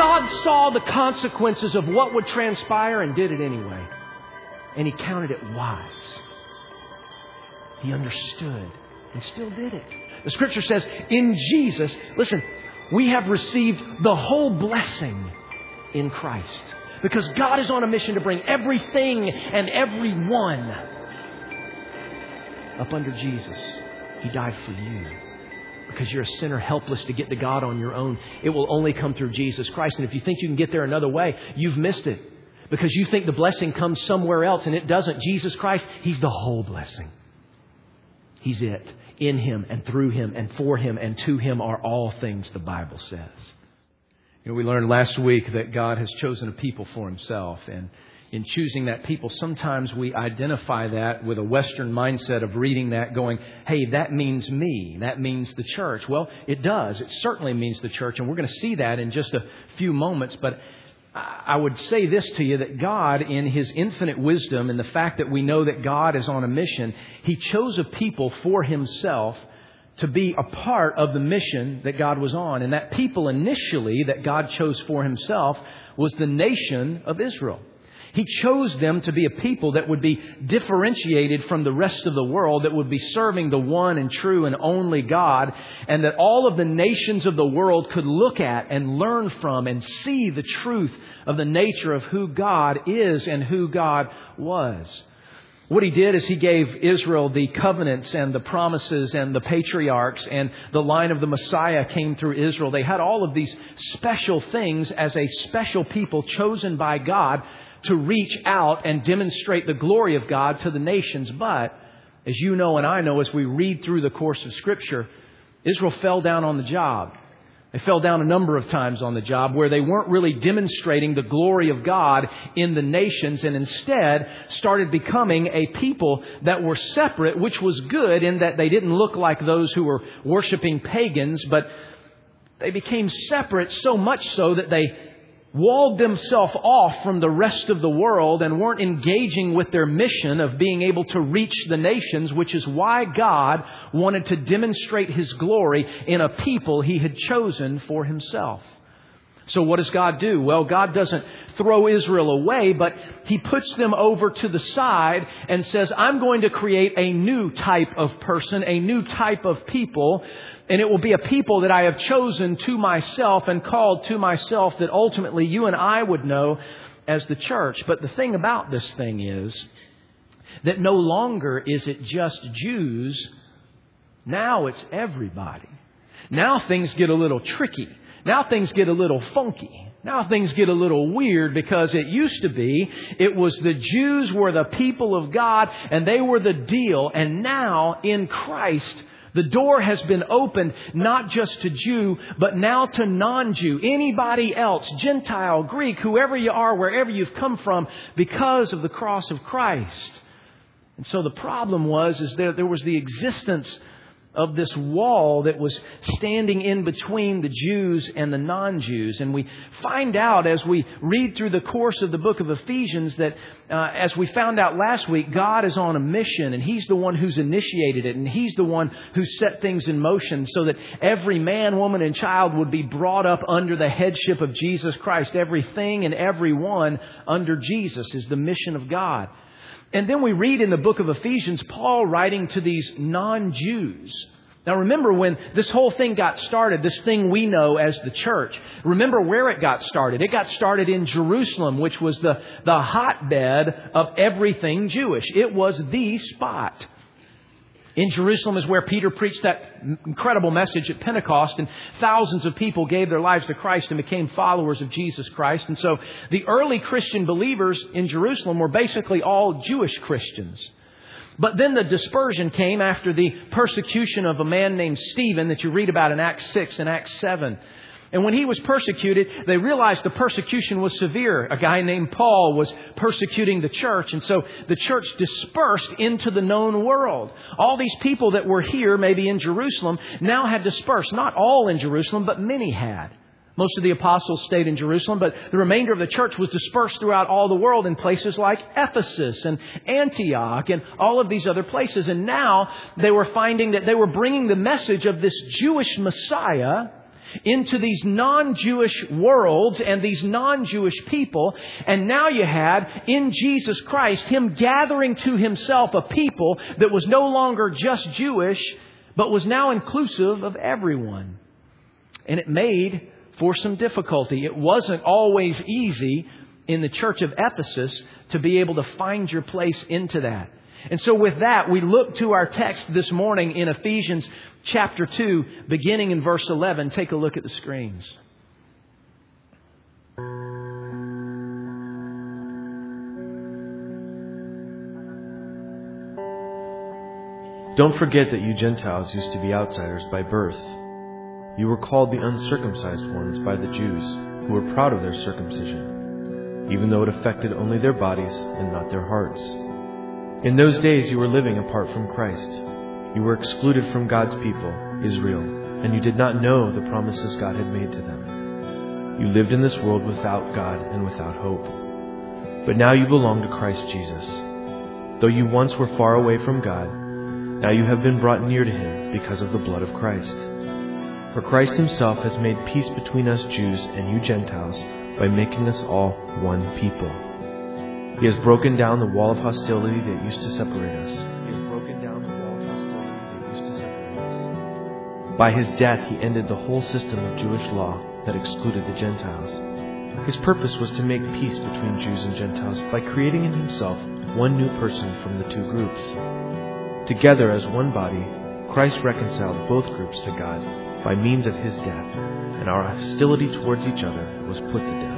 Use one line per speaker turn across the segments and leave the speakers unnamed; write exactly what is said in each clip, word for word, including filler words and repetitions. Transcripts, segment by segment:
God saw the consequences of what would transpire and did it anyway. And He counted it wise. He understood and still did it. The Scripture says, in Jesus, listen, we have received the whole blessing in Christ. Because God is on a mission to bring everything and everyone up under Jesus. He died for you. Because you're a sinner helpless to get to God on your own. It will only come through Jesus Christ. And if you think you can get there another way, you've missed it. Because you think the blessing comes somewhere else, and it doesn't. Jesus Christ, He's the whole blessing. He's it. In Him and through Him and for Him and to Him are all things, the Bible says. You know, we learned last week that God has chosen a people for Himself. And in choosing that people, sometimes we identify that with a Western mindset of reading that going, hey, that means me. That means the church. Well, it does. It certainly means the church. And we're going to see that in just a few moments. But I would say this to you, that God, in His infinite wisdom and the fact that we know that God is on a mission, He chose a people for Himself to be a part of the mission that God was on. And that people initially that God chose for Himself was the nation of Israel. He chose them to be a people that would be differentiated from the rest of the world, that would be serving the one and true and only God, and that all of the nations of the world could look at and learn from and see the truth of the nature of who God is and who God was. What He did is He gave Israel the covenants and the promises and the patriarchs, and the line of the Messiah came through Israel. They had all of these special things as a special people chosen by God to reach out and demonstrate the glory of God to the nations. But, as you know and I know, as we read through the course of Scripture, Israel fell down on the job. They fell down a number of times on the job where they weren't really demonstrating the glory of God in the nations, and instead started becoming a people that were separate, which was good in that they didn't look like those who were worshiping pagans, but they became separate so much so that they walled themselves off from the rest of the world and weren't engaging with their mission of being able to reach the nations, which is why God wanted to demonstrate His glory in a people He had chosen for Himself. So what does God do? Well, God doesn't throw Israel away, but He puts them over to the side and says, I'm going to create a new type of person, a new type of people. And it will be a people that I have chosen to myself and called to myself, that ultimately you and I would know as the church. But the thing about this thing is that no longer is it just Jews. Now it's everybody. Now things get a little tricky. Now things get a little funky. Now things get a little weird, because it used to be it was the Jews were the people of God and they were the deal. And now in Christ, the door has been opened not just to Jew, but now to non-Jew. Anybody else, Gentile, Greek, whoever you are, wherever you've come from, because of the cross of Christ. And so the problem was, is there, there was the existence of this wall that was standing in between the Jews and the non-Jews. And we find out as we read through the course of the book of Ephesians that, uh, as we found out last week, God is on a mission, and He's the one who's initiated it, and He's the one who set things in motion so that every man, woman, and child would be brought up under the headship of Jesus Christ. Everything and everyone under Jesus is the mission of God. And then we read in the book of Ephesians, Paul writing to these non-Jews. Now remember, when this whole thing got started, this thing we know as the church, remember where it got started. It got started in Jerusalem, which was the, the hotbed of everything Jewish. It was the spot. In Jerusalem is where Peter preached that incredible message at Pentecost, and thousands of people gave their lives to Christ and became followers of Jesus Christ. And so the early Christian believers in Jerusalem were basically all Jewish Christians. But then the dispersion came after the persecution of a man named Stephen that you read about in Acts six and Acts seven. And when he was persecuted, they realized the persecution was severe. A guy named Paul was persecuting the church. And so the church dispersed into the known world. All these people that were here, maybe in Jerusalem, now had dispersed. Not all in Jerusalem, but many had. Most of the apostles stayed in Jerusalem, but the remainder of the church was dispersed throughout all the world in places like Ephesus and Antioch and all of these other places. And now they were finding that they were bringing the message of this Jewish Messiah, into these non-Jewish worlds and these non-Jewish people. And now you had, in Jesus Christ, Him gathering to Himself a people that was no longer just Jewish, but was now inclusive of everyone. And it made for some difficulty. It wasn't always easy in the church of Ephesus to be able to find your place into that. And so with that, we look to our text this morning in Ephesians chapter two, beginning in verse eleven. Take a look at the screens.
Don't forget that you Gentiles used to be outsiders by birth. You were called the uncircumcised ones by the Jews, who were proud of their circumcision, even though it affected only their bodies and not their hearts. In those days you were living apart from Christ. You were excluded from God's people, Israel, and you did not know the promises God had made to them. You lived in this world without God and without hope. But now you belong to Christ Jesus. Though you once were far away from God, now you have been brought near to Him because of the blood of Christ. For Christ Himself has made peace between us Jews and you Gentiles by making us all one people. He has broken down the wall of hostility that used to separate us. He has broken down the wall of hostility that used to separate us. By His death, He ended the whole system of Jewish law that excluded the Gentiles. His purpose was to make peace between Jews and Gentiles by creating in Himself one new person from the two groups. Together as one body, Christ reconciled both groups to God by means of His death, and our hostility towards each other was put to death.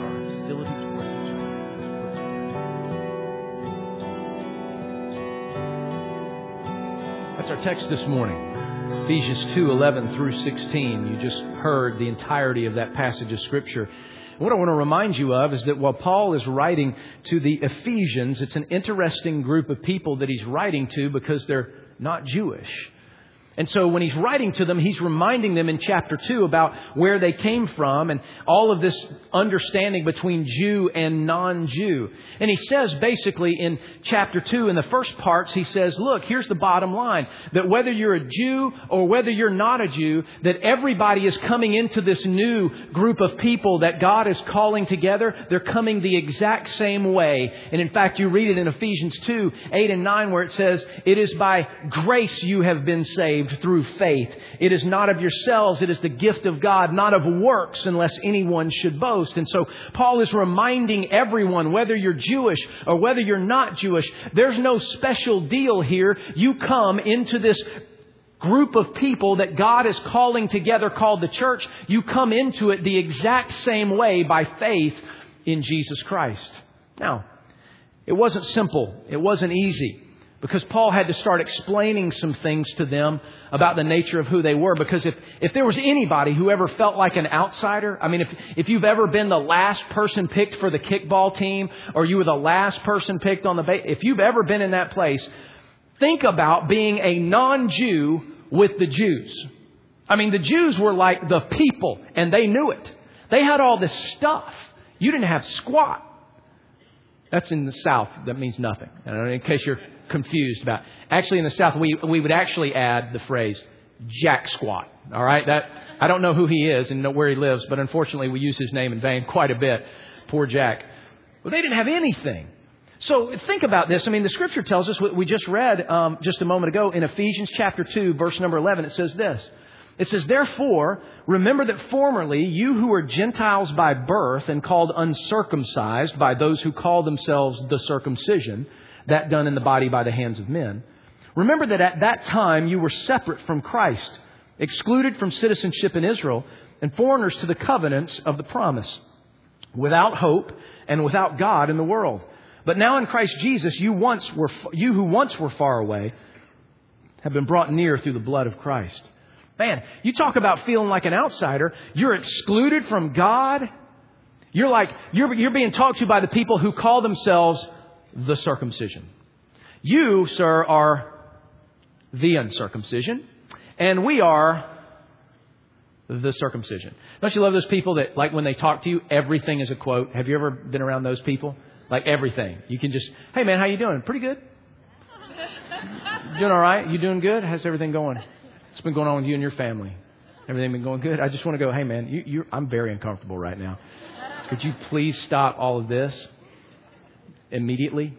That's our text this morning. Ephesians two, eleven through sixteen. You just heard the entirety of that passage of Scripture. What I want to remind you of is that while Paul is writing to the Ephesians, it's an interesting group of people that he's writing to because they're not Jewish. And so when he's writing to them, he's reminding them in chapter two about where they came from and all of this understanding between Jew and non-Jew. And he says basically in chapter two, in the first parts, he says, look, here's the bottom line, that whether you're a Jew or whether you're not a Jew, that everybody is coming into this new group of people that God is calling together. They're coming the exact same way. And in fact, you read it in Ephesians two, eight and nine, where it says, it is by grace you have been saved through faith. It is not of yourselves. It is the gift of God, not of works, unless anyone should boast. And so Paul is reminding everyone, whether you're Jewish or whether you're not Jewish, there's no special deal here. You come into this group of people that God is calling together, called the church. You come into it the exact same way by faith in Jesus Christ. Now, it wasn't simple. It wasn't easy, because Paul had to start explaining some things to them about the nature of who they were. Because if, if there was anybody who ever felt like an outsider, I mean, if, if you've ever been the last person picked for the kickball team, or you were the last person picked on the ba- if you've ever been in that place, think about being a non-Jew with the Jews. I mean, the Jews were like the people, and they knew it. They had all this stuff. You didn't have squat. That's in the South. That means nothing. In case you're confused about. Actually, in the South, we we would actually add the phrase jack squat. All right, that I don't know who he is and know where he lives, but unfortunately, we use his name in vain quite a bit. Poor Jack. Well, they didn't have anything. So think about this. I mean, the Scripture tells us what we just read um, just a moment ago in Ephesians chapter two, verse number eleven. It says this. It says, therefore, remember that formerly you who were Gentiles by birth and called uncircumcised by those who call themselves the circumcision, that done in the body by the hands of men. Remember that at that time you were separate from Christ, excluded from citizenship in Israel, and foreigners to the covenants of the promise, without hope and without God in the world. But now in Christ Jesus, you once were, you who once were far away have been brought near through the blood of Christ. Man, you talk about feeling like an outsider. You're excluded from God. You're like, you're, you're being talked to by the people who call themselves the circumcision. You, sir, are the uncircumcision, and we are the circumcision. Don't you love those people that, like, when they talk to you, everything is a quote? Have you ever been around those people? Like, everything. You can just, hey, man, how you doing? Pretty good. Doing all right? You doing good? How's everything going? What's been going on with you and your family? Everything been going good? I just want to go, hey, man, you, you're, I'm very uncomfortable right now. Could you please stop all of this immediately?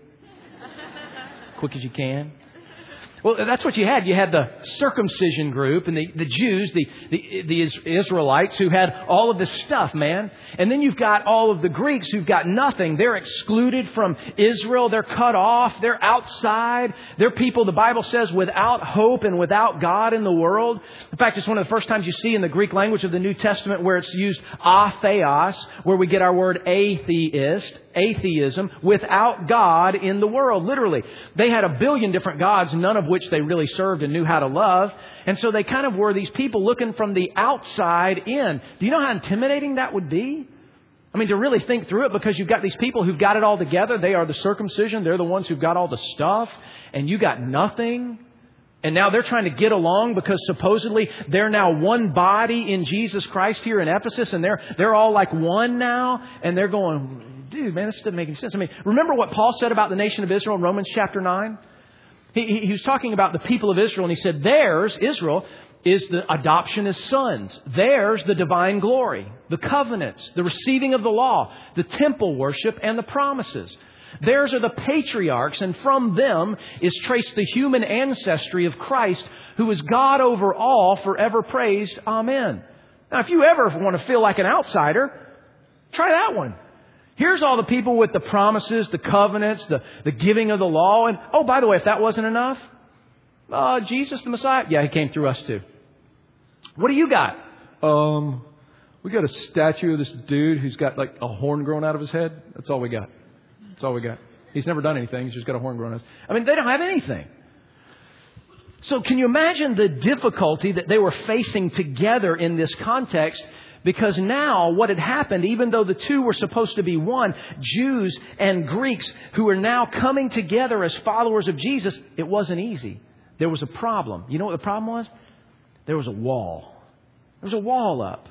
As quick as you can. Well, that's what you had. You had the circumcision group and the, the Jews, the, the, the Israelites who had all of this stuff, man. And then you've got all of the Greeks who've got nothing. They're excluded from Israel. They're cut off. They're outside. They're people, the Bible says, without hope and without God in the world. In fact, it's one of the first times you see in the Greek language of the New Testament where it's used atheos, where we get our word atheist. Atheism, without God in the world, literally. They had a billion different gods, none of which they really served and knew how to love. And so they kind of were these people looking from the outside in. Do you know how intimidating that would be? I mean, to really think through it, because you've got these people who've got it all together. They are the circumcision. They're the ones who've got all the stuff. And you got nothing. And now they're trying to get along because supposedly they're now one body in Jesus Christ here in Ephesus. And they're they're all like one now. And they're going, dude, man, this doesn't make any sense. I mean, remember what Paul said about the nation of Israel in Romans chapter nine? He, he, he was talking about the people of Israel. And he said, theirs, Israel, is the adoption as sons. Theirs, the divine glory, the covenants, the receiving of the law, the temple worship, and the promises. Theirs are the patriarchs, and from them is traced the human ancestry of Christ, who is God over all, forever praised. Amen. Now, if you ever want to feel like an outsider, try that one. Here's all the people with the promises, the covenants, the, the giving of the law. And, oh, by the way, if that wasn't enough, uh, Jesus, the Messiah, yeah, He came through us too. What do you got? Um, we got a statue of this dude who's got like a horn growing out of his head. That's all we got. That's all we got. He's never done anything. He's just got a horn growing out of his head. I mean, they don't have anything. So can you imagine the difficulty that they were facing together in this context? Because now what had happened, even though the two were supposed to be one, Jews and Greeks who are now coming together as followers of Jesus, it wasn't easy. There was a problem. You know what the problem was? There was a wall. There was a wall up.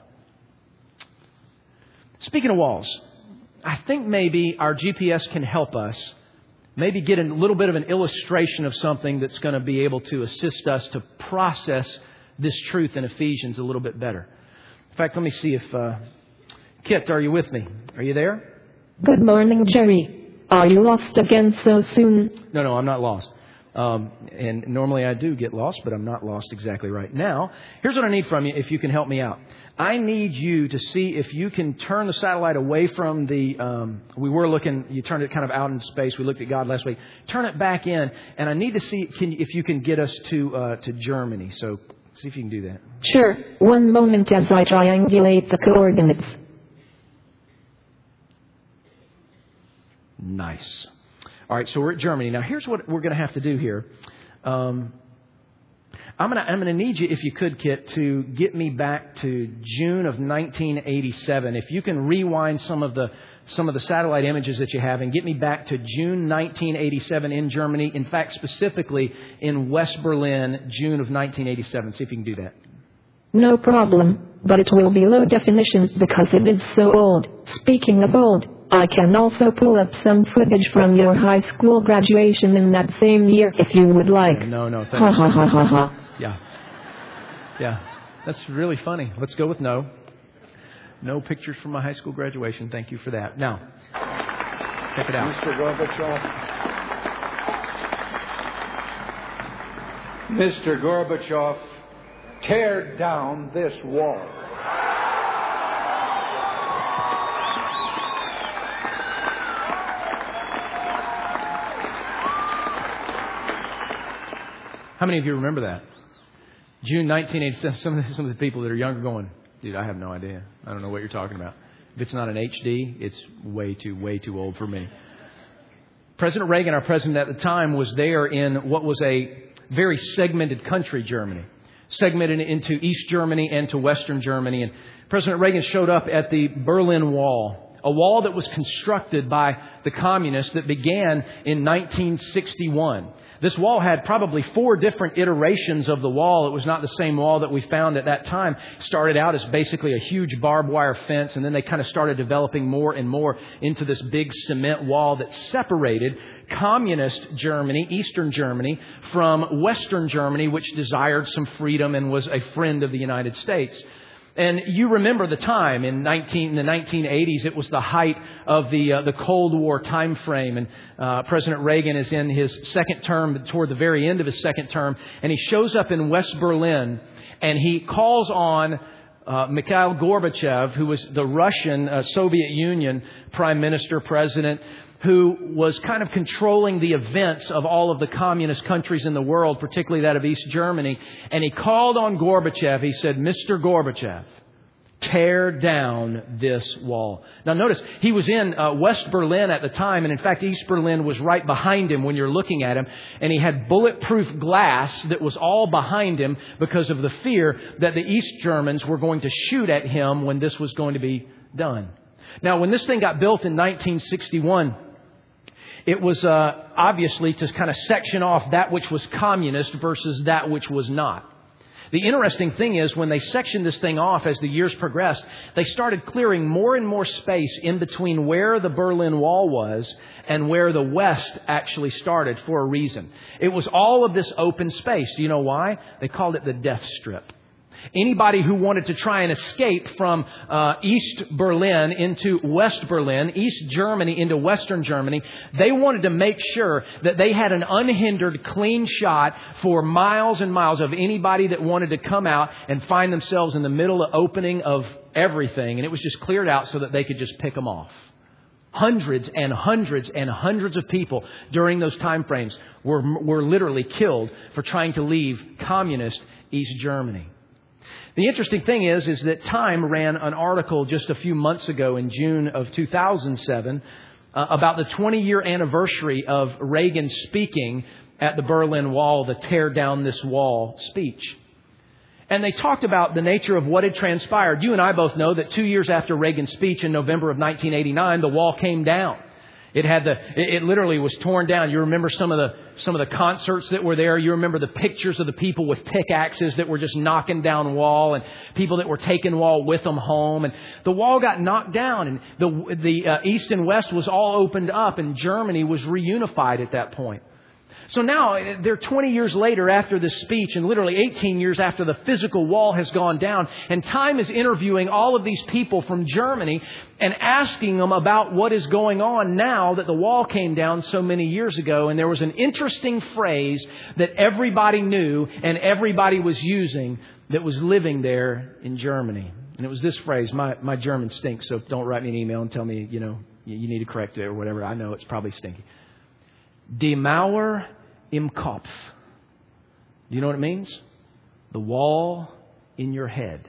Speaking of walls, I think maybe our G P S can help us maybe get a little bit of an illustration of something that's going to be able to assist us to process this truth in Ephesians a little bit better. In fact, let me see if... Uh, Kit, are you with me? Are you there?
Good morning, Jerry. Are you lost again so soon?
No, no, I'm not lost. Um, and normally I do get lost, but I'm not lost exactly right now. Here's what I need from you, if you can help me out. I need you to see if you can turn the satellite away from the... Um, we were looking... You turned it kind of out into space. We looked at God last week. Turn it back in. And I need to see can, if you can get us to uh, to Germany. So see if you can do that.
Sure. One moment as I triangulate the coordinates.
Nice. All right, so we're at Germany. Now, here's what we're going to have to do here. Um, I'm going to I'm going to need you, if you could, Kit, to get me back to June of nineteen eighty-seven. If you can rewind some of the some of the satellite images that you have and get me back to June nineteen eighty-seven in Germany. In fact, specifically in West Berlin, June of nineteen eighty-seven. See if you can do that.
No problem, but it will be low definition because it is so old. Speaking of old, I can also pull up some footage from your high school graduation in that same year if you would like.
No, no, thank
Ha
you.
ha ha ha ha.
Yeah. Yeah. That's really funny. Let's go with no. No pictures from my high school graduation. Thank you for that. Now, check it out.
Mister Gorbachev. Mister Gorbachev, tear down this wall.
How many of you remember that? June nineteen eighty-seven. Some of, the, some of the people that are younger going, dude, I have no idea. I don't know what you're talking about. If it's not an H D, it's way too, way too old for me. President Reagan, our president at the time, was there in what was a very segmented country, Germany. Segmented into East Germany and to Western Germany. And President Reagan showed up at the Berlin Wall. A wall that was constructed by the communists that began in nineteen sixty-one. This wall had probably four different iterations of the wall. It was not the same wall that we found at that time. It started out as basically a huge barbed wire fence, and then they kind of started developing more and more into this big cement wall that separated communist Germany, Eastern Germany, from Western Germany, which desired some freedom and was a friend of the United States. And you remember the time in nineteen in the nineteen eighties. It was the height of the uh, the Cold War time frame, and uh, President Reagan is in his second term, toward the very end of his second term, and he shows up in West Berlin, and he calls on uh, Mikhail Gorbachev, who was the Russian uh, Soviet Union Prime Minister, President, who was kind of controlling the events of all of the communist countries in the world, particularly that of East Germany. And he called on Gorbachev. He said, "Mister Gorbachev, tear down this wall." Now notice, he was in uh, West Berlin at the time. And in fact, East Berlin was right behind him when you're looking at him. And he had bulletproof glass that was all behind him because of the fear that the East Germans were going to shoot at him when this was going to be done. Now, when this thing got built in nineteen sixty-one, it was uh, obviously to kind of section off that which was communist versus that which was not. The interesting thing is, when they sectioned this thing off as the years progressed, they started clearing more and more space in between where the Berlin Wall was and where the West actually started, for a reason. It was all of this open space. Do you know why? They called it the death strip. Anybody who wanted to try and escape from uh, East Berlin into West Berlin, East Germany into Western Germany, they wanted to make sure that they had an unhindered, clean shot for miles and miles of anybody that wanted to come out and find themselves in the middle of opening of everything. And it was just cleared out so that they could just pick them off. Hundreds and hundreds and hundreds of people during those time frames were, were literally killed for trying to leave communist East Germany. The interesting thing is, is that Time ran an article just a few months ago in June of two thousand seven uh, about the twenty-year anniversary of Reagan speaking at the Berlin Wall, the Tear Down This Wall speech. And they talked about the nature of what had transpired. You and I both know that two years after Reagan's speech in November of nineteen eighty-nine, the wall came down. It had the, it literally was torn down. You remember some of the, some of the concerts that were there. You remember the pictures of the people with pickaxes that were just knocking down wall, and people that were taking wall with them home. And the wall got knocked down, and the, the uh, East and West was all opened up, and Germany was reunified at that point. So now they're twenty years later after this speech, and literally eighteen years after the physical wall has gone down. And Time is interviewing all of these people from Germany and asking them about what is going on now that the wall came down so many years ago. And there was an interesting phrase that everybody knew and everybody was using that was living there in Germany. And it was this phrase. My, my German stinks, so don't write me an email and tell me, you know, you need to correct it or whatever. I know it's probably stinky. Die Mauer im Kopf. Do you know what it means? The wall in your head.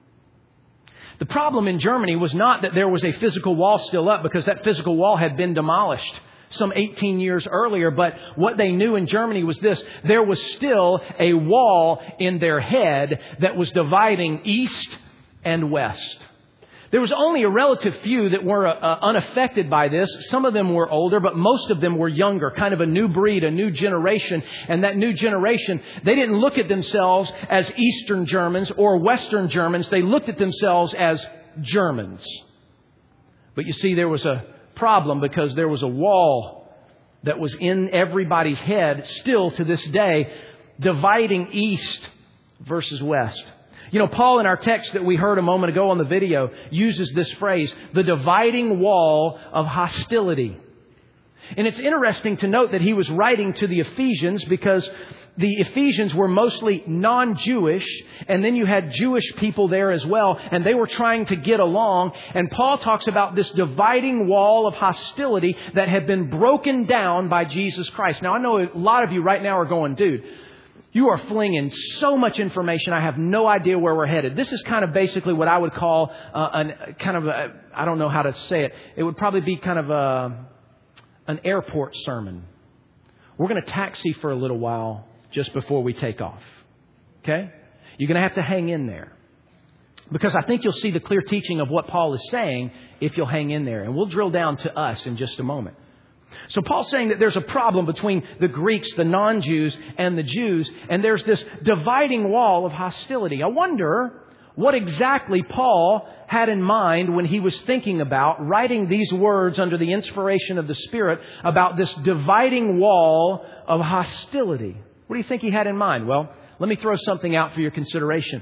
The problem in Germany was not that there was a physical wall still up, because that physical wall had been demolished some eighteen years earlier. But what they knew in Germany was this: there was still a wall in their head that was dividing East and West. There was only a relative few that were uh, unaffected by this. Some of them were older, but most of them were younger, kind of a new breed, a new generation. And that new generation, they didn't look at themselves as Eastern Germans or Western Germans. They looked at themselves as Germans. But you see, there was a problem, because there was a wall that was in everybody's head still to this day, dividing East versus West. You know, Paul, in our text that we heard a moment ago on the video, uses this phrase, the dividing wall of hostility. And it's interesting to note that he was writing to the Ephesians, because the Ephesians were mostly non-Jewish, and then you had Jewish people there as well, and they were trying to get along. And Paul talks about this dividing wall of hostility that had been broken down by Jesus Christ. Now, I know a lot of you right now are going, dude, you are flinging so much information. I have no idea where we're headed. This is kind of basically what I would call uh, an kind of a, I don't know how to say it. It would probably be kind of a, an airport sermon. We're going to taxi for a little while just before we take off. Okay? You're going to have to hang in there, because I think you'll see the clear teaching of what Paul is saying if you'll hang in there. And we'll drill down to us in just a moment. So Paul's saying that there's a problem between the Greeks, the non-Jews, and the Jews, and there's this dividing wall of hostility. I wonder what exactly Paul had in mind when he was thinking about writing these words under the inspiration of the Spirit about this dividing wall of hostility. What do you think he had in mind? Well, let me throw something out for your consideration.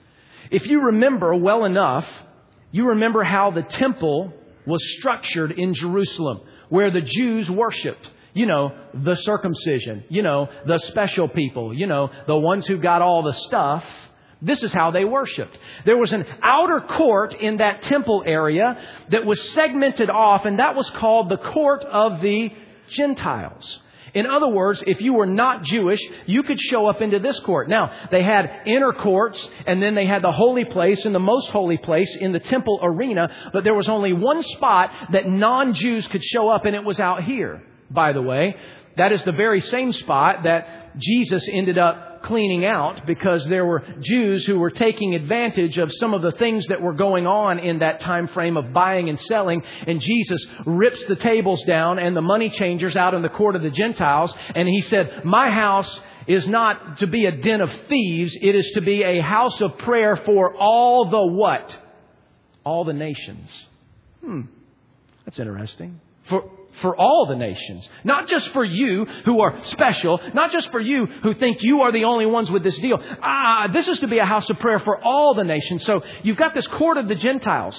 If you remember well enough, you remember how the temple was structured in Jerusalem, where the Jews worshipped. You know, the circumcision, you know, the special people, you know, the ones who got all the stuff. This is how they worshipped. There was an outer court in that temple area that was segmented off, and that was called the court of the Gentiles. In other words, if you were not Jewish, you could show up into this court. Now, they had inner courts, and then they had the holy place and the most holy place in the temple arena. But there was only one spot that non-Jews could show up, and it was out here, by the way. That is the very same spot that Jesus ended up cleaning out, because there were Jews who were taking advantage of some of the things that were going on in that time frame of buying and selling. And Jesus rips the tables down and the money changers out in the court of the Gentiles. And he said, my house is not to be a den of thieves. It is to be a house of prayer for all the what? All the nations. Hmm. That's interesting. For For all the nations. Not just for you who are special. Not just for you who think you are the only ones with this deal. Ah, this is to be a house of prayer for all the nations. So you've got this court of the Gentiles.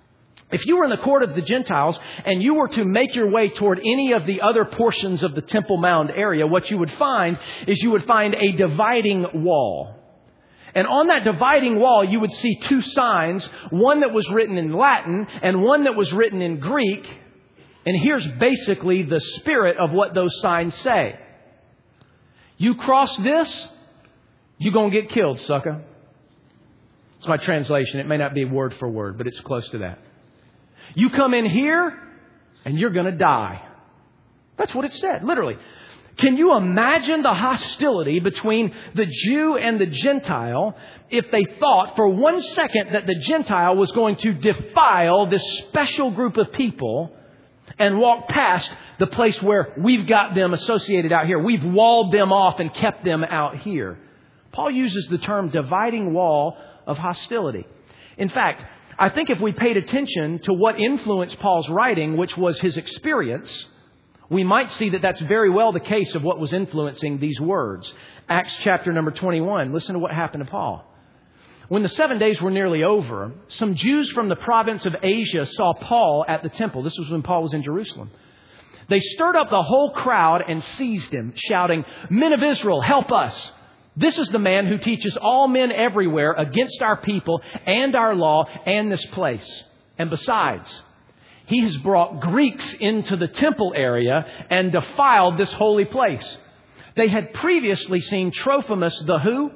If you were in the court of the Gentiles and you were to make your way toward any of the other portions of the Temple Mount area, what you would find is you would find a dividing wall. And on that dividing wall, you would see two signs. One that was written in Latin and one that was written in Greek. And here's basically the spirit of what those signs say. You cross this, you're going to get killed, sucker. It's my translation. It may not be word for word, but it's close to that. You come in here, and you're going to die. That's what it said, literally. Can you imagine the hostility between the Jew and the Gentile if they thought for one second that the Gentile was going to defile this special group of people and walk past the place where we've got them associated out here? We've walled them off and kept them out here. Paul uses the term dividing wall of hostility. In fact, I think if we paid attention to what influenced Paul's writing, which was his experience, we might see that that's very well the case of what was influencing these words. Acts chapter number twenty-one. Listen to what happened to Paul. When the seven days were nearly over, some Jews from the province of Asia saw Paul at the temple. This was when Paul was in Jerusalem. They stirred up the whole crowd and seized him, shouting, "Men of Israel, help us! This is the man who teaches all men everywhere against our people and our law and this place. And besides, he has brought Greeks into the temple area and defiled this holy place." They had previously seen Trophimus the who?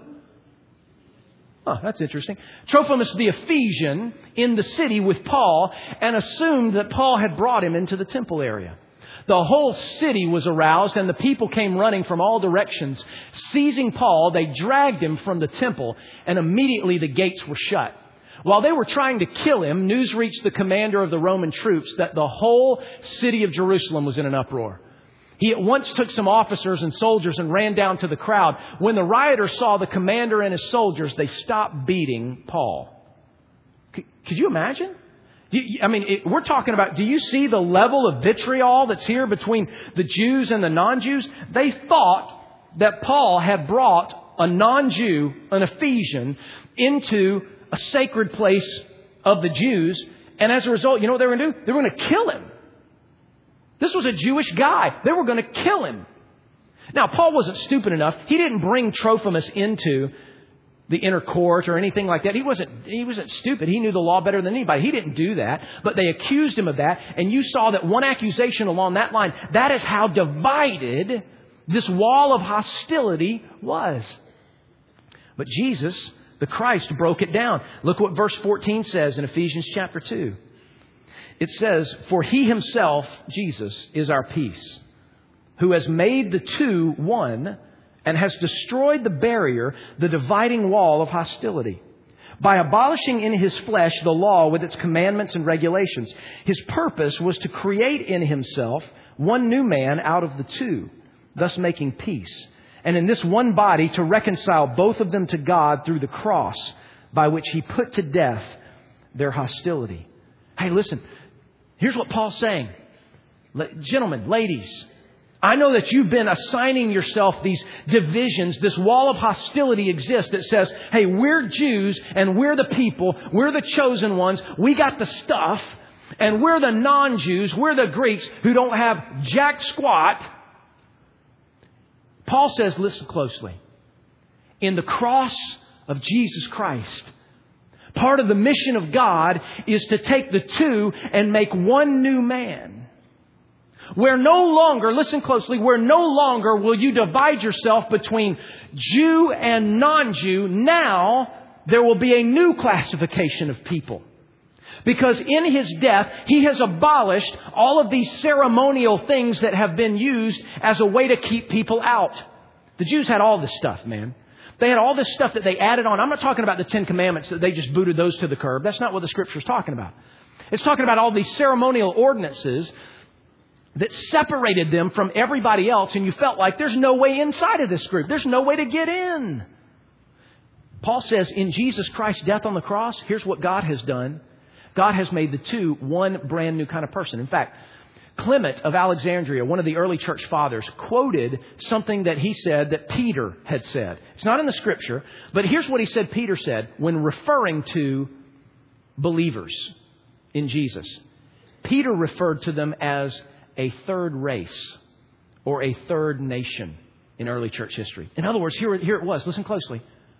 Oh, that's interesting. Trophimus the Ephesian in the city with Paul, and assumed that Paul had brought him into the temple area. The whole city was aroused, and the people came running from all directions. Seizing Paul, they dragged him from the temple, and immediately the gates were shut. While they were trying to kill him, news reached the commander of the Roman troops that the whole city of Jerusalem was in an uproar. He at once took some officers and soldiers and ran down to the crowd. When the rioters saw the commander and his soldiers, they stopped beating Paul. C- could you imagine? You, I mean, it, we're talking about, do you see the level of vitriol that's here between the Jews and the non-Jews? They thought that Paul had brought a non-Jew, an Ephesian, into a sacred place of the Jews. And as a result, you know what they were going to do? They were going to kill him. This was a Jewish guy. They were going to kill him. Now, Paul wasn't stupid enough. He didn't bring Trophimus into the inner court or anything like that. He wasn't, he wasn't stupid. He knew the law better than anybody. He didn't do that. But they accused him of that. And you saw that one accusation along that line. That is how divided this wall of hostility was. But Jesus, the Christ, broke it down. Look what verse fourteen says in Ephesians chapter two. It says, "For he himself, Jesus, is our peace, who has made the two one and has destroyed the barrier, the dividing wall of hostility, by abolishing in his flesh the law with its commandments and regulations. His purpose was to create in himself one new man out of the two, thus making peace. And in this one body to reconcile both of them to God through the cross, by which He put to death their hostility. Hey, listen, here's what Paul's saying. Gentlemen, ladies, I know that you've been assigning yourself these divisions. This wall of hostility exists that says, hey, we're Jews and we're the people. We're the chosen ones. We got the stuff. And we're the non-Jews. We're the Greeks who don't have jack squat. Paul says, listen closely. In the cross of Jesus Christ, part of the mission of God is to take the two and make one new man. Where no longer, listen closely, where no longer will you divide yourself between Jew and non-Jew. Now there will be a new classification of people. Because in His death, He has abolished all of these ceremonial things that have been used as a way to keep people out. The Jews had all this stuff, man. They had all this stuff that they added on. I'm not talking about the Ten Commandments that they just booted those to the curb. That's not what the Scripture is talking about. It's talking about all these ceremonial ordinances that separated them from everybody else. And you felt like there's no way inside of this group. There's no way to get in. Paul says in Jesus Christ's death on the cross, here's what God has done. God has made the two one brand new kind of person. In fact, Clement of Alexandria, one of the early church fathers, quoted something that he said that Peter had said. It's not in the Scripture, but here's what he said Peter said when referring to believers in Jesus. Peter referred to them as a third race or a third nation in early church history. In other words, here, here it was. Listen closely.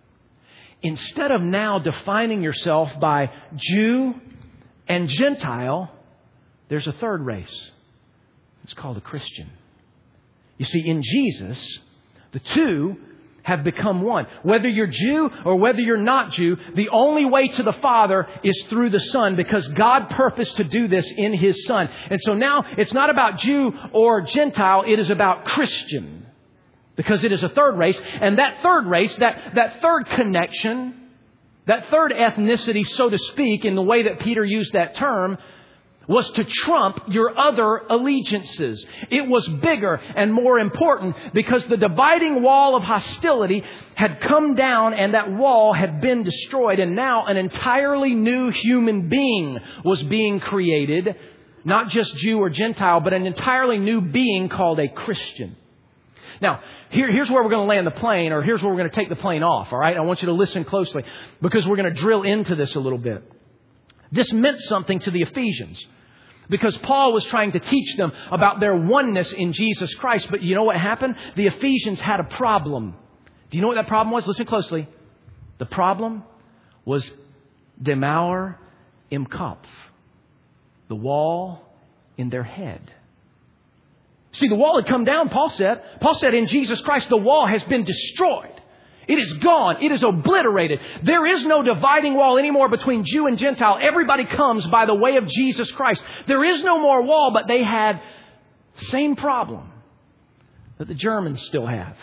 Instead of now defining yourself by Jew and Gentile, there's a third race. It's called a Christian. You see, in Jesus, the two have become one. Whether you're Jew or whether you're not Jew, the only way to the Father is through the Son, because God purposed to do this in His Son. And so now it's not about Jew or Gentile. It is about Christian, because it is a third race. And that third race, that, that third connection, that third ethnicity, so to speak, in the way that Peter used that term, was to trump your other allegiances. It was bigger and more important because the dividing wall of hostility had come down and that wall had been destroyed. And now an entirely new human being was being created. Not just Jew or Gentile, but an entirely new being called a Christian. Now, here, here's where we're going to land the plane, or here's where we're going to take the plane off. All right, I want you to listen closely because we're going to drill into this a little bit. This meant something to the Ephesians, because Paul was trying to teach them about their oneness in Jesus Christ. But you know what happened? The Ephesians had a problem. Do you know what that problem was? Listen closely. The problem was Demauer im Kopf, the wall in their head. See, the wall had come down, Paul said. Paul said in Jesus Christ, the wall has been destroyed. It is gone. It is obliterated. There is no dividing wall anymore between Jew and Gentile. Everybody comes by the way of Jesus Christ. There is no more wall, but they had the same problem that the Germans still have.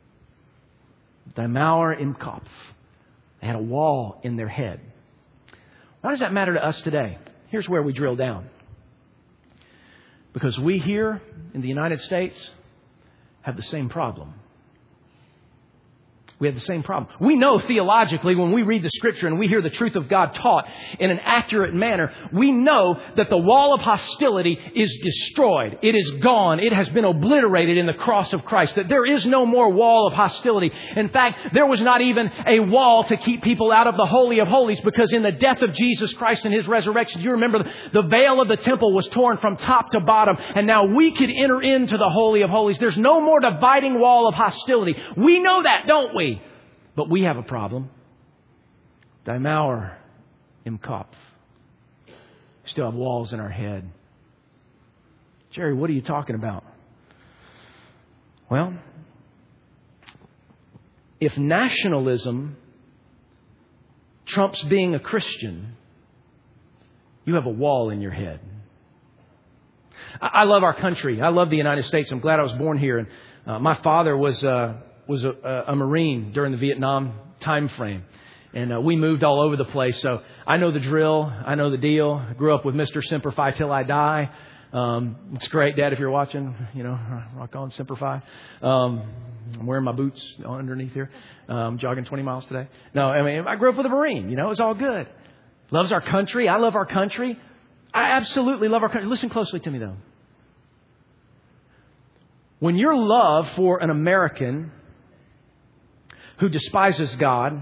Die Mauer im Kopf. They had a wall in their head. Why does that matter to us today? Here's where we drill down. Because we here in the United States have the same problem. We have the same problem. We know theologically when we read the Scripture and we hear the truth of God taught in an accurate manner, we know that the wall of hostility is destroyed. It is gone. It has been obliterated in the cross of Christ. That there is no more wall of hostility. In fact, there was not even a wall to keep people out of the Holy of Holies, because in the death of Jesus Christ and His resurrection, you remember the veil of the temple was torn from top to bottom, and now we could enter into the Holy of Holies. There's no more dividing wall of hostility. We know that, don't we? But we have a problem. Die Mauer im Kopf. We still have walls in our head. Jerry, what are you talking about? Well, if nationalism trumps being a Christian, you have a wall in your head. I love our country. I love the United States. I'm glad I was born here. And uh, my father was... Uh, was a, a Marine during the Vietnam time frame. And uh, we moved all over the place. So I know the drill. I know the deal. I grew up with Mister Semper Fi Till I Die. Um, it's great, Dad, if you're watching, you know, rock on, Semper Fi. Um, I'm wearing my boots underneath here. Um, jogging twenty miles today. No, I mean, I grew up with a Marine. You know, it's all good. Loves our country. I love our country. I absolutely love our country. Listen closely to me, though. When your love for an American who despises God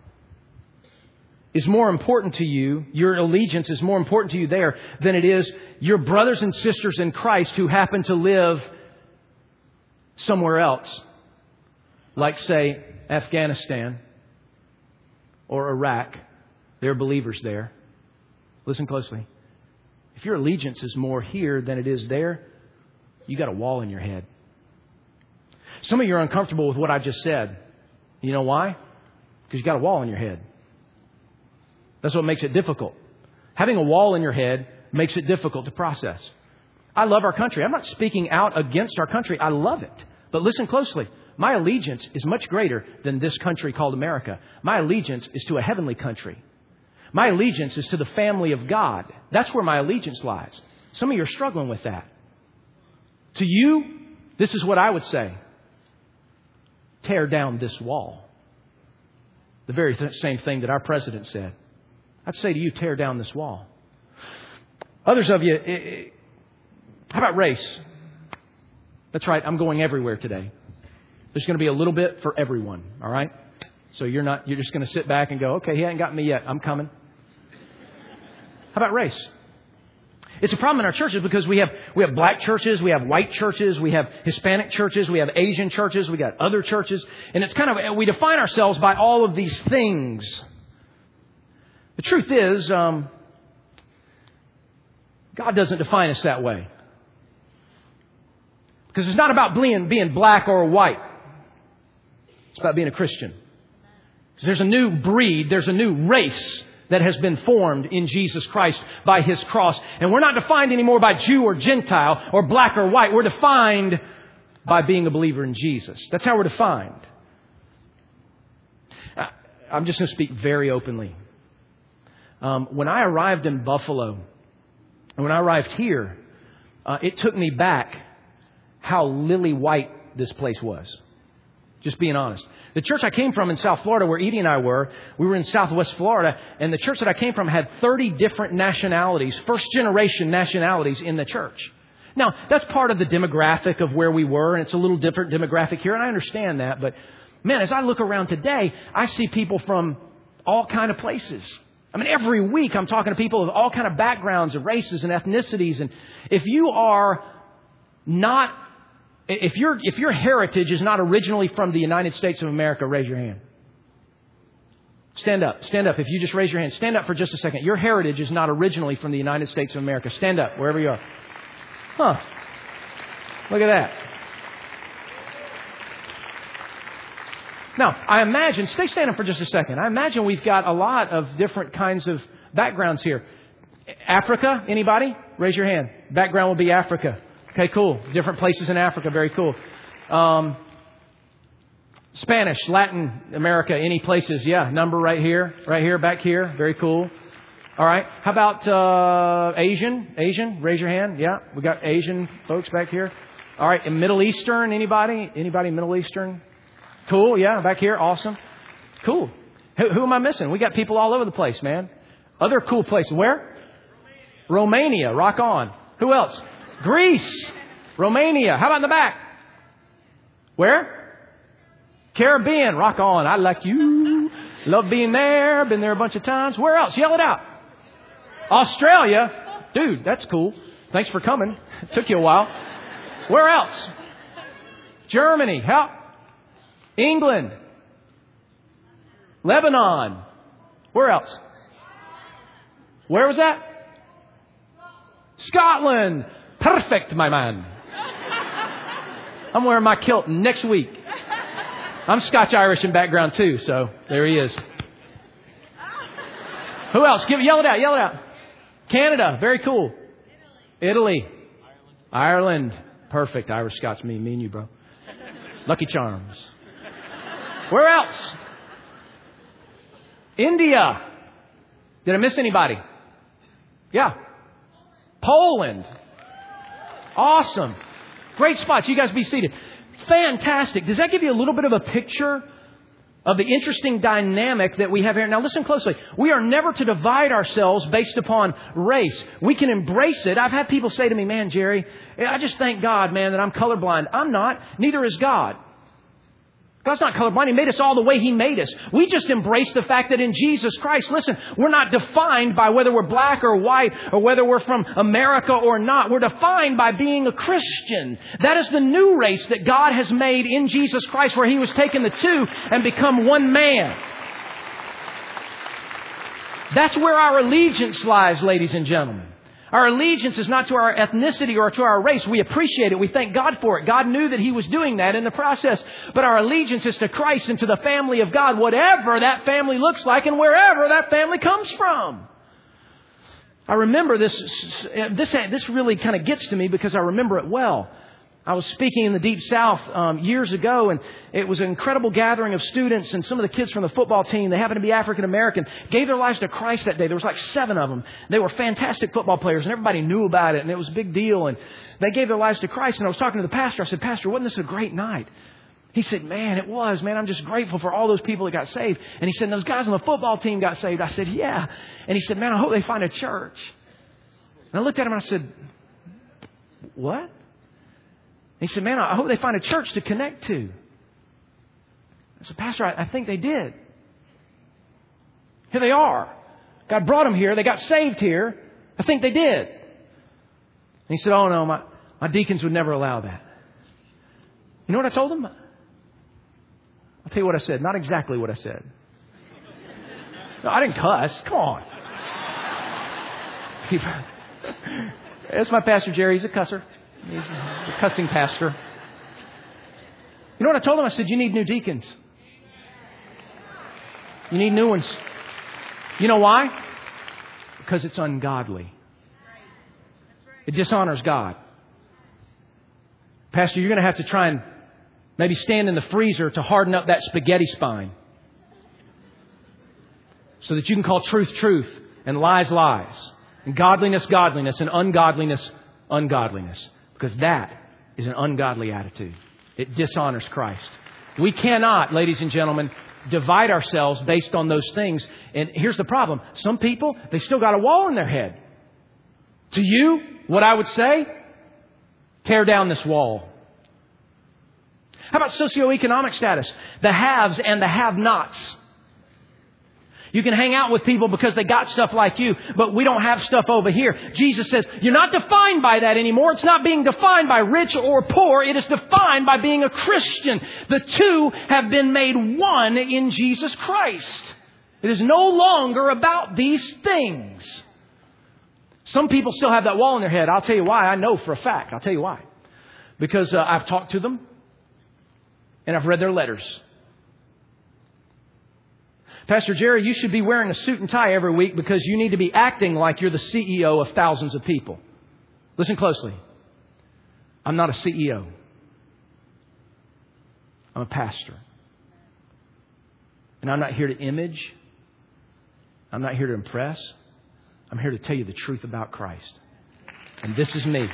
is more important to you, your allegiance is more important to you there than it is your brothers and sisters in Christ who happen to live somewhere else, like, say, Afghanistan or Iraq. There are believers there. Listen closely. If your allegiance is more here than it is there, you got a wall in your head. Some of you are uncomfortable with what I just said. You know why? Because you got a wall in your head. That's what makes it difficult. Having a wall in your head makes it difficult to process. I love our country. I'm not speaking out against our country. I love it. But listen closely. My allegiance is much greater than this country called America. My allegiance is to a heavenly country. My allegiance is to the family of God. That's where my allegiance lies. Some of you are struggling with that. To you, this is what I would say. Tear down this wall. The very th- same thing that our president said. I'd say to you, tear down this wall. Others of you, it, it, how about race? That's right, I'm going everywhere today. There's going to be a little bit for everyone, all right? So you're not, you're just going to sit back and go, okay, he hasn't got me yet. I'm coming. How about race? It's a problem in our churches because we have we have black churches, we have white churches, we have Hispanic churches, we have Asian churches, we got other churches. And it's kind of, we define ourselves by all of these things. The truth is, um, God doesn't define us that way. Because it's not about being, being black or white. It's about being a Christian. There's a new breed, there's a new race that has been formed in Jesus Christ by His cross. And we're not defined anymore by Jew or Gentile or black or white. We're defined by being a believer in Jesus. That's how we're defined. I'm just going to speak very openly. Um, when I arrived in Buffalo, and when I arrived here, uh, it took me back how lily white this place was. Just being honest. The church I came from in South Florida, where Edie and I were, we were in Southwest Florida, and the church that I came from had thirty different nationalities, first generation nationalities in the church. Now, that's part of the demographic of where we were, and it's a little different demographic here, and I understand that. But, man, as I look around today, I see people from all kind of places. I mean, every week I'm talking to people of all kind of backgrounds, of races and ethnicities. And if you are not, if your if your heritage is not originally from the United States of America, raise your hand. Stand up. Stand up. If you just raise your hand, stand up for just a second. Your heritage is not originally from the United States of America. Stand up wherever you are. Huh. Look at that. Now, I imagine, stay standing for just a second. I imagine we've got a lot of different kinds of backgrounds here. Africa, anybody? Raise your hand. Background will be Africa. Okay, cool. Different places in Africa. Very cool. Um, Spanish, Latin America, any places? Yeah, number right here. Right here, back here. Very cool. All right. How about uh, Asian? Asian? Raise your hand. Yeah, we got Asian folks back here. All right. And Middle Eastern, anybody? Anybody Middle Eastern? Cool, yeah, back here, awesome. Cool. Who, who am I missing? We got people all over the place, man. Other cool places. Where? Romania. Romania, rock on. Who else? Greece. Romania. How about in the back? Where? Caribbean, rock on. I like you. Love being there. Been there a bunch of times. Where else? Yell it out. Australia. Dude, that's cool. Thanks for coming. It took you a while. Where else? Germany. How? England, Lebanon. Where else? Where was that? Scotland. Perfect, my man. I'm wearing my kilt next week. I'm Scotch-Irish in background too, so there he is. Who else? Give, yell it out, yell it out. Canada. Very cool. Italy. Italy. Ireland. Perfect. Irish, Scots, me, me and you, bro. Lucky Charms. Where else? India. Did I miss anybody? Yeah. Poland. Awesome. Great spots. You guys be seated. Fantastic. Does that give you a little bit of a picture of the interesting dynamic that we have here? Now listen closely. We are never to divide ourselves based upon race. We can embrace it. I've had people say to me, man, Jerry, I just thank God, man, that I'm colorblind. I'm not. Neither is God. God's not colorblind. He made us all the way He made us. We just embrace the fact that in Jesus Christ, listen, we're not defined by whether we're black or white or whether we're from America or not. We're defined by being a Christian. That is the new race that God has made in Jesus Christ, where He was taking the two and become one man. That's where our allegiance lies, ladies and gentlemen. Our allegiance is not to our ethnicity or to our race. We appreciate it. We thank God for it. God knew that He was doing that in the process. But our allegiance is to Christ and to the family of God, whatever that family looks like and wherever that family comes from. I remember this, this, this really kind of gets to me because I remember it well. I was speaking in the Deep South um, years ago, and it was an incredible gathering of students, and some of the kids from the football team, they happened to be African American, gave their lives to Christ that day. There was like seven of them. They were fantastic football players, and everybody knew about it, and it was a big deal, and they gave their lives to Christ. And I was talking to the pastor. I said, Pastor, wasn't this a great night? He said, man, it was, man. I'm just grateful for all those people that got saved. And he said, those guys on the football team got saved. I said, yeah. And he said, man, I hope they find a church. And I looked at him and I said, what? He said, man, I hope they find a church to connect to. I said, Pastor, I, I think they did. Here they are. God brought them here. They got saved here. I think they did. And he said, oh, no, my, my deacons would never allow that. You know what I told him? I'll tell you what I said. Not exactly what I said. No, I didn't cuss. Come on. That's my pastor, Jerry. He's a cusser. He's a cussing pastor. You know what I told him? I said, you need new deacons. You need new ones. You know why? Because it's ungodly. It dishonors God. Pastor, you're going to have to try and maybe stand in the freezer to harden up that spaghetti spine so that you can call truth, truth, and lies, lies, and godliness, godliness, and ungodliness, ungodliness. Because that is an ungodly attitude. It dishonors Christ. We cannot, ladies and gentlemen, divide ourselves based on those things. And here's the problem. Some people, they still got a wall in their head. To you, what I would say, tear down this wall. How about socioeconomic status? The haves and the have-nots. You can hang out with people because they got stuff like you, but we don't have stuff over here. Jesus says, you're not defined by that anymore. It's not being defined by rich or poor. It is defined by being a Christian. The two have been made one in Jesus Christ. It is no longer about these things. Some people still have that wall in their head. I'll tell you why. I know for a fact. I'll tell you why. Because uh, I've talked to them and I've read their letters. Pastor Jerry, you should be wearing a suit and tie every week because you need to be acting like you're the C E O of thousands of people. Listen closely. I'm not a C E O. I'm a pastor. And I'm not here to image. I'm not here to impress. I'm here to tell you the truth about Christ. And this is me.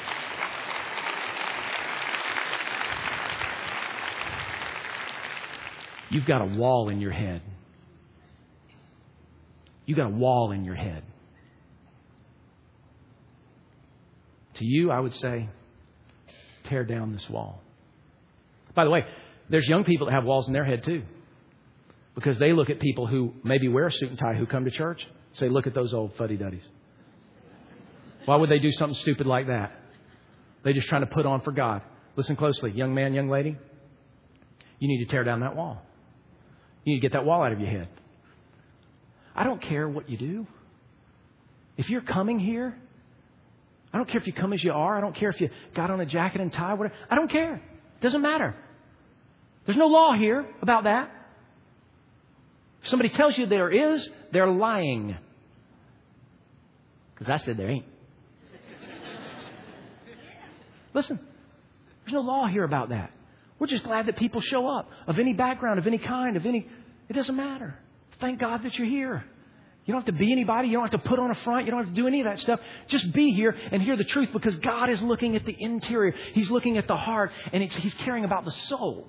You've got a wall in your head. You've got a wall in your head. To you, I would say, tear down this wall. By the way, there's young people that have walls in their head too. Because they look at people who maybe wear a suit and tie who come to church. Say, look at those old fuddy-duddies. Why would they do something stupid like that? They're just trying to put on for God. Listen closely. Young man, young lady. You need to tear down that wall. You need to get that wall out of your head. I don't care what you do. If you're coming here, I don't care if you come as you are. I don't care if you got on a jacket and tie. Whatever. I don't care. It doesn't matter. There's no law here about that. If somebody tells you there is, they're lying. Because I said there ain't. Listen, there's no law here about that. We're just glad that people show up of any background, of any kind, of any... It doesn't matter. Thank God that you're here. You don't have to be anybody. You don't have to put on a front. You don't have to do any of that stuff. Just be here and hear the truth, because God is looking at the interior. He's looking at the heart, and it's, He's caring about the soul.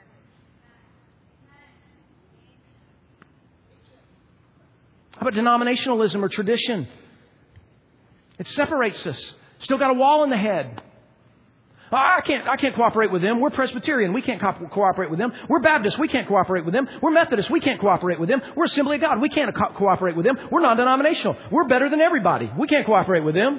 How about denominationalism or tradition? It separates us. Still got a wall in the head. I can't, I can't cooperate with them. We're Presbyterian. We can't co- cooperate with them. We're Baptist. We can't cooperate with them. We're Methodist. We can't cooperate with them. We're Assembly of God. We can't co- cooperate with them. We're non-denominational. We're better than everybody. We can't cooperate with them.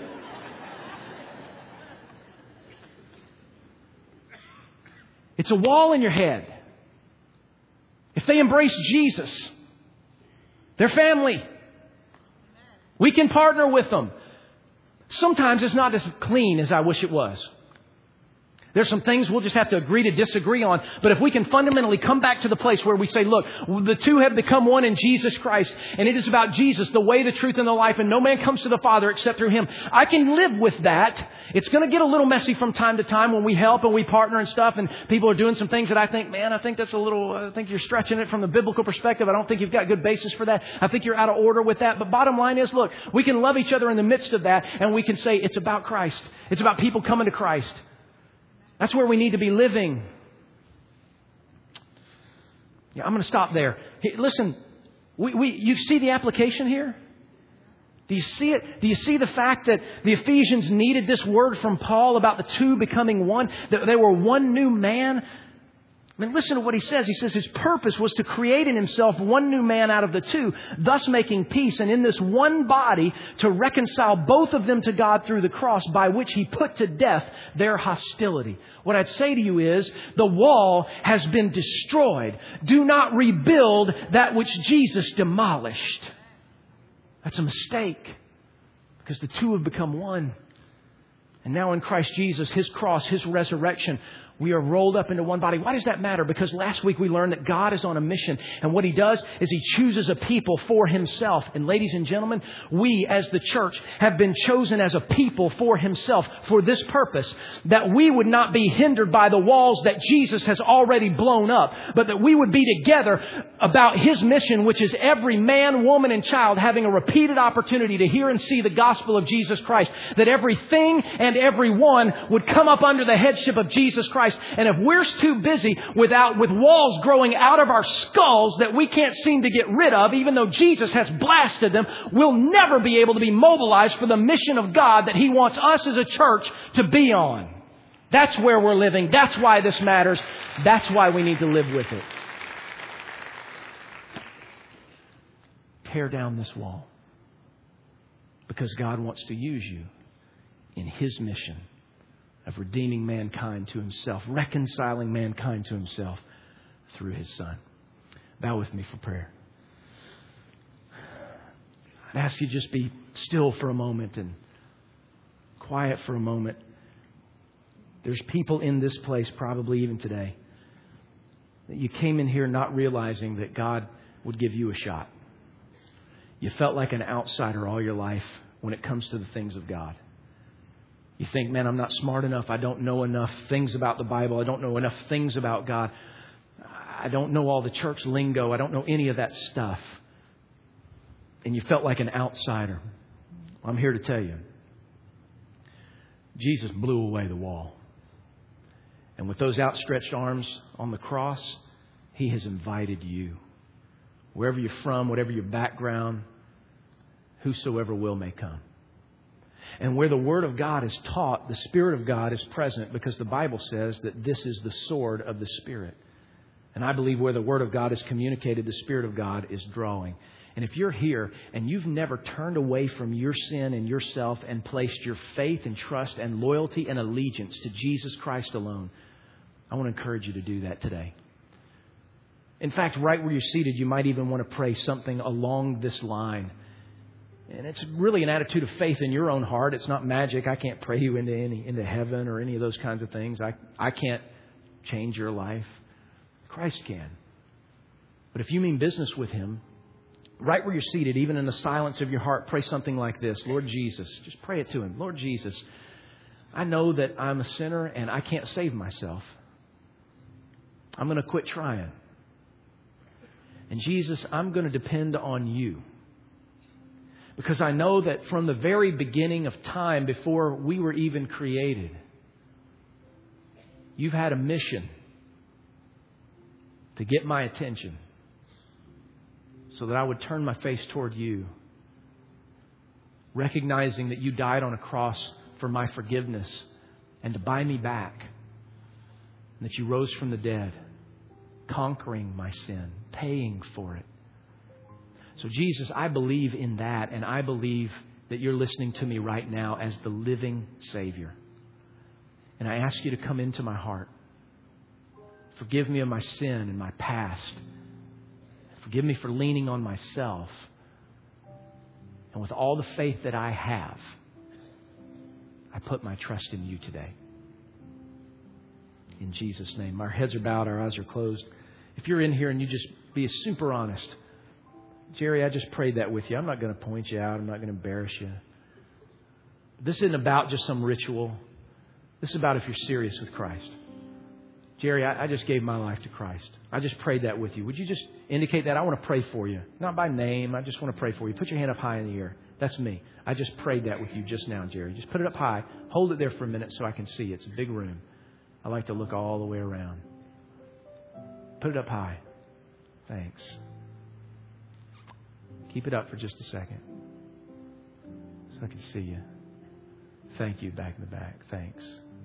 It's a wall in your head. If they embrace Jesus, their family, we can partner with them. Sometimes it's not as clean as I wish it was. There's some things we'll just have to agree to disagree on. But if we can fundamentally come back to the place where we say, look, the two have become one in Jesus Christ, and it is about Jesus, the way, the truth, and the life, and no man comes to the Father except through Him. I can live with that. It's going to get a little messy from time to time when we help and we partner and stuff, and people are doing some things that I think, man, I think that's a little, I think you're stretching it from the biblical perspective. I don't think you've got good basis for that. I think you're out of order with that. But bottom line is, look, we can love each other in the midst of that, and we can say it's about Christ. It's about people coming to Christ. That's where we need to be living. Yeah, I'm going to stop there. Hey, listen, we, we, you see the application here? Do you see it? Do you see the fact that the Ephesians needed this word from Paul about the two becoming one? That they were one new man? I mean, listen to what he says. He says his purpose was to create in himself one new man out of the two, thus making peace, and in this one body to reconcile both of them to God through the cross, by which He put to death their hostility. What I'd say to you is, the wall has been destroyed. Do not rebuild that which Jesus demolished. That's a mistake, because the two have become one. And now in Christ Jesus, His cross, His resurrection, we are rolled up into one body. Why does that matter? Because last week we learned that God is on a mission. And what He does is He chooses a people for Himself. And ladies and gentlemen, we as the church have been chosen as a people for Himself for this purpose. That we would not be hindered by the walls that Jesus has already blown up. But that we would be together about His mission, which is every man, woman, and child having a repeated opportunity to hear and see the gospel of Jesus Christ. That everything and everyone would come up under the headship of Jesus Christ. And if we're too busy without, with walls growing out of our skulls that we can't seem to get rid of, even though Jesus has blasted them, we'll never be able to be mobilized for the mission of God that He wants us as a church to be on. That's where we're living. That's why this matters. That's why we need to live with it. Tear down this wall, because God wants to use you in His mission of redeeming mankind to Himself, reconciling mankind to Himself through His Son. Bow with me for prayer. I'd ask you just be still for a moment and quiet for a moment. There's people in this place, probably even today, that you came in here not realizing that God would give you a shot. You felt like an outsider all your life when it comes to the things of God. You think, man, I'm not smart enough. I don't know enough things about the Bible. I don't know enough things about God. I don't know all the church lingo. I don't know any of that stuff. And you felt like an outsider. I'm here to tell you, Jesus blew away the wall. And with those outstretched arms on the cross, He has invited you. Wherever you're from, whatever your background, whosoever will may come. And where the Word of God is taught, the Spirit of God is present, because the Bible says that this is the sword of the Spirit. And I believe where the Word of God is communicated, the Spirit of God is drawing. And if you're here and you've never turned away from your sin and yourself and placed your faith and trust and loyalty and allegiance to Jesus Christ alone, I want to encourage you to do that today. In fact, right where you're seated, you might even want to pray something along this line. And it's really an attitude of faith in your own heart. It's not magic. I can't pray you into any into heaven or any of those kinds of things. I, I can't change your life. Christ can. But if you mean business with Him, right where you're seated, even in the silence of your heart, pray something like this. Lord Jesus, just pray it to Him. Lord Jesus, I know that I'm a sinner and I can't save myself. I'm going to quit trying. And Jesus, I'm going to depend on You. Because I know that from the very beginning of time, before we were even created, You've had a mission to get my attention so that I would turn my face toward You, recognizing that You died on a cross for my forgiveness and to buy me back, and that You rose from the dead, conquering my sin, paying for it. So Jesus, I believe in that, and I believe that You're listening to me right now as the living Savior. And I ask You to come into my heart. Forgive me of my sin and my past. Forgive me for leaning on myself. And with all the faith that I have, I put my trust in You today. In Jesus' name. Our heads are bowed, our eyes are closed. If you're in here and you just be super honest, Jerry, I just prayed that with you. I'm not going to point you out. I'm not going to embarrass you. This isn't about just some ritual. This is about if you're serious with Christ. Jerry, I, I just gave my life to Christ. I just prayed that with you. Would you just indicate that? I want to pray for you. Not by name. I just want to pray for you. Put your hand up high in the air. That's me. I just prayed that with you just now, Jerry. Just put it up high. Hold it there for a minute so I can see. It's a big room. I like to look all the way around. Put it up high. Thanks. Keep it up for just a second so I can see you. Thank you back in the back. Thanks.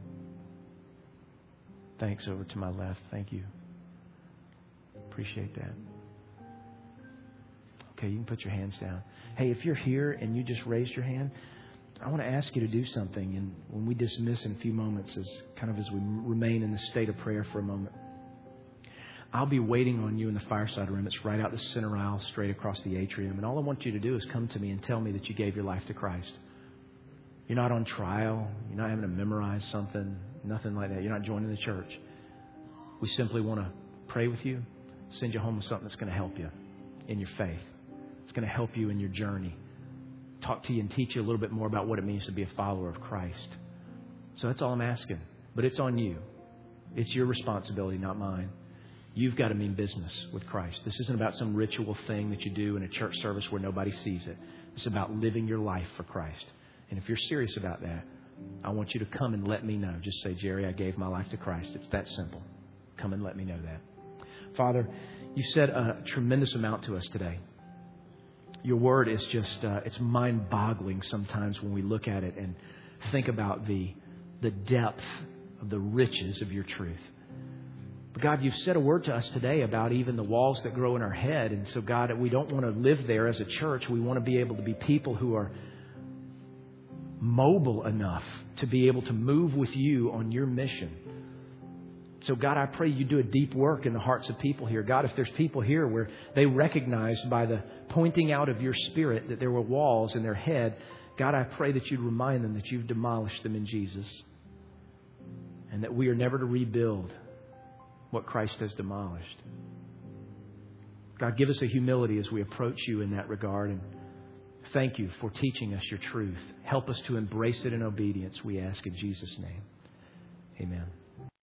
Thanks over to my left. Thank you. Appreciate that. Okay, you can put your hands down. Hey, if you're here and you just raised your hand, I want to ask you to do something. And when we dismiss in a few moments, as kind of as we remain in the state of prayer for a moment, I'll be waiting on you in the fireside room. It's right out the center aisle, straight across the atrium. And all I want you to do is come to me and tell me that you gave your life to Christ. You're not on trial. You're not having to memorize something. Nothing like that. You're not joining the church. We simply want to pray with you, send you home with something that's going to help you in your faith. It's going to help you in your journey. Talk to you and teach you a little bit more about what it means to be a follower of Christ. So that's all I'm asking. But it's on you. It's your responsibility, not mine. You've got to mean business with Christ. This isn't about some ritual thing that you do in a church service where nobody sees it. It's about living your life for Christ. And if you're serious about that, I want you to come and let me know. Just say, Jerry, I gave my life to Christ. It's that simple. Come and let me know that. Father, you said a tremendous amount to us today. Your word is just, uh, it's mind-boggling sometimes when we look at it and think about the, the depth of the riches of your truth. But God, you've said a word to us today about even the walls that grow in our head. And so, God, we don't want to live there as a church. We want to be able to be people who are mobile enough to be able to move with you on your mission. So, God, I pray you do a deep work in the hearts of people here. God, if there's people here where they recognized by the pointing out of your Spirit that there were walls in their head, God, I pray that you'd remind them that you've demolished them in Jesus and that we are never to rebuild what Christ has demolished. God, give us a humility as we approach you in that regard. And thank you for teaching us your truth. Help us to embrace it in obedience, we ask in Jesus' name. Amen.